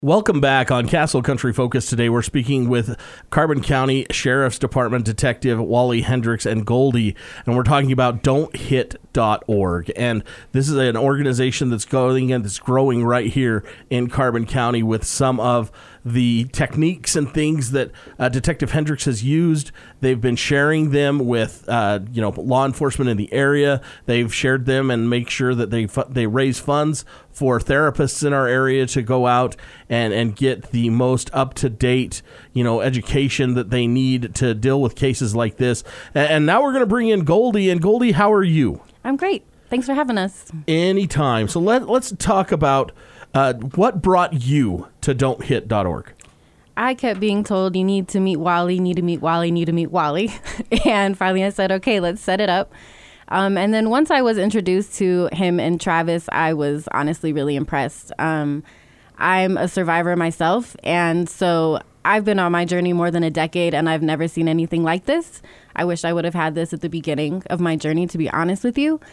Welcome back on Castle Country Focus. Today we're speaking with Carbon County Sheriff's Department Detective Wally Hendricks and Goldie, and we're talking about Don'tHit.org. And this is an organization that's going and that's growing right here in Carbon County with some of the techniques and things that Detective Hendricks has used. They've been sharing them with law enforcement in the area. They've shared them and make sure that they raise funds for therapists in our area to go out and get the most up-to-date, education that they need to deal with cases like this. And now we're going to bring in Goldie. And Goldie, how are you? I'm great. Thanks for having us. Anytime. So let's talk about what brought you to Don'tHit.org. I kept being told, you need to meet Wally, need to meet Wally, need to meet Wally. And finally I said, okay, let's set it up. And then once I was introduced to him and Travis, I was honestly really impressed. I'm a survivor myself, and so I've been on my journey more than a decade, and I've never seen anything like this. I wish I would have had this at the beginning of my journey, to be honest with you.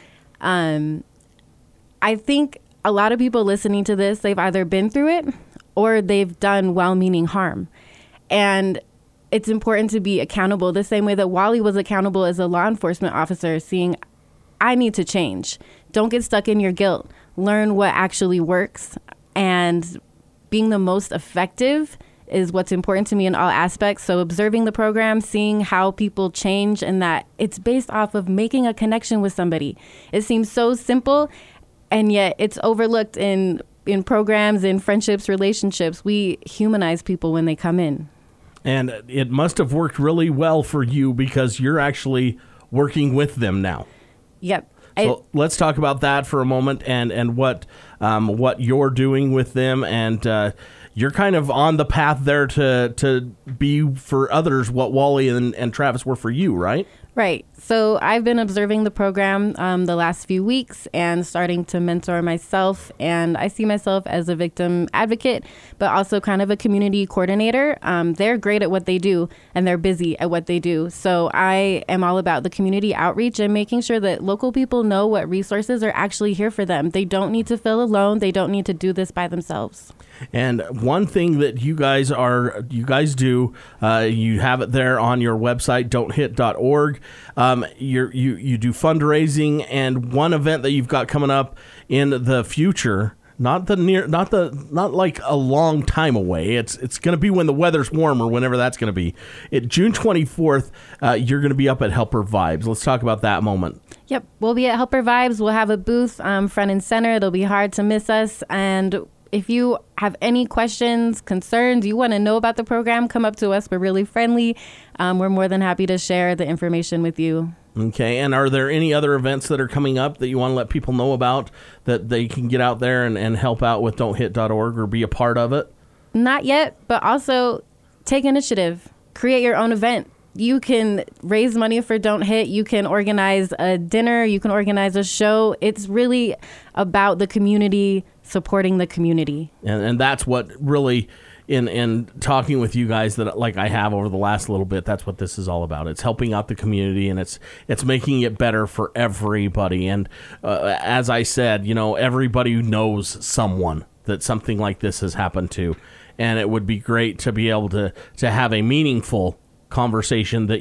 I think a lot of people listening to this, they've either been through it or they've done well-meaning harm. And it's important to be accountable the same way that Wally was accountable as a law enforcement officer, seeing, I need to change. Don't get stuck in your guilt. Learn what actually works. And being the most effective is what's important to me in all aspects. So observing the program, seeing how people change, and that it's based off of making a connection with somebody. It seems so simple, and yet it's overlooked in programs, in friendships, relationships. We humanize people when they come in. And it must have worked really well for you because you're actually working with them now. Yep. So let's talk about that for a moment and what you're doing with them. And you're kind of on the path there to be for others what Wally and Travis were for you, right? Right. So I've been observing the program the last few weeks and starting to mentor myself. And I see myself as a victim advocate, but also kind of a community coordinator. They're great at what they do, and they're busy at what they do. So I am all about the community outreach and making sure that local people know what resources are actually here for them. They don't need to feel alone. They don't need to do this by themselves. And one thing that you guys do, you have it there on your website, Don'tHit.org. You do fundraising, and one event that you've got coming up in the future, not like a long time away. It's going to be when the weather's warmer, whenever that's going to be. June 24th, you're going to be up at Helper Vibes. Let's talk about that moment. Yep, we'll be at Helper Vibes. We'll have a booth front and center. It'll be hard to miss us. And if you have any questions, concerns, you want to know about the program, come up to us. We're really friendly. We're more than happy to share the information with you. Okay, and are there any other events that are coming up that you want to let people know about that they can get out there and help out with Don'tHit.org or be a part of it? Not yet, but also take initiative. Create your own event. You can raise money for Don't Hit. You can organize a dinner. You can organize a show. It's really about the community, supporting the community. And that's what really, in talking with you guys that like I have over the last little bit, that's what this is all about. It's helping out the community, and it's making it better for everybody. And as I said, everybody knows someone that something like this has happened to. And it would be great to be able to have a meaningful conversation that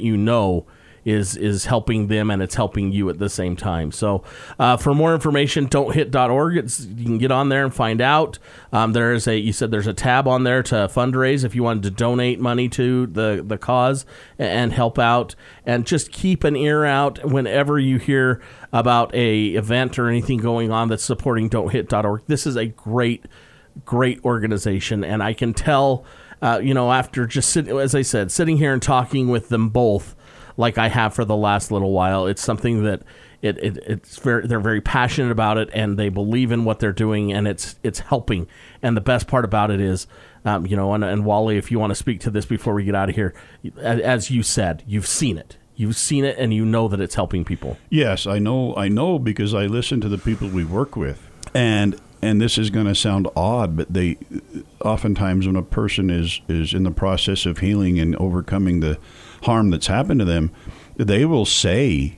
is helping them, and it's helping you at the same time. So for more information, Don'tHit.org. You can get on there and find out. There's a tab on there to fundraise if you wanted to donate money to the cause and help out, and just keep an ear out whenever you hear about a event or anything going on that's supporting Don'tHit.org. This is a great organization, and I can tell after just sitting here and talking with them both like I have for the last little while, it's something that they're very passionate about it, and they believe in what they're doing, and it's helping. And the best part about it is, and Wally, if you want to speak to this before we get out of here, as you said, you've seen it. You've seen it, and you know that it's helping people. Yes, I know because I listen to the people we work with, and this is going to sound odd, but they oftentimes when a person is in the process of healing and overcoming the harm that's happened to them, they will say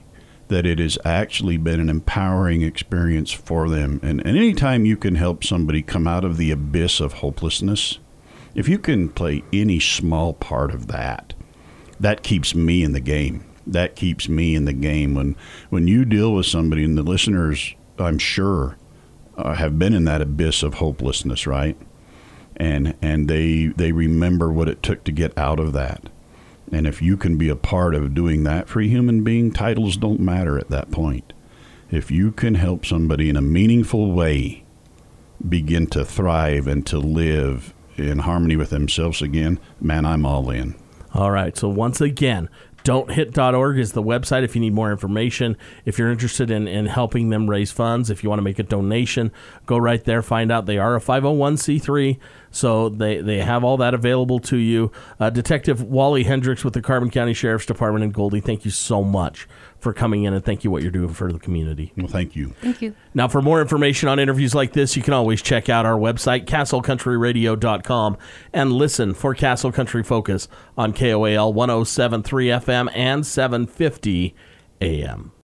that it has actually been an empowering experience for them. And anytime you can help somebody come out of the abyss of hopelessness, if you can play any small part of that, that keeps me in the game. That keeps me in the game. When you deal with somebody, and the listeners, I'm sure, have been in that abyss of hopelessness, right? And they remember what it took to get out of that. And if you can be a part of doing that for a human being, titles don't matter at that point. If you can help somebody in a meaningful way begin to thrive and to live in harmony with themselves again, man, I'm all in. All right. So once again, don'thit.org is the website if you need more information. If you're interested in helping them raise funds, if you want to make a donation, go right there, find out. They are a 501c3, so they have all that available to you. Detective Wally Hendricks with the Carbon County Sheriff's Department in Goldie, thank you so much for coming in, and thank you what you're doing for the community. Well, thank you. Thank you. Now, for more information on interviews like this, you can always check out our website, castlecountryradio.com, and listen for Castle Country Focus on KOAL 107.3 FM and 750 AM.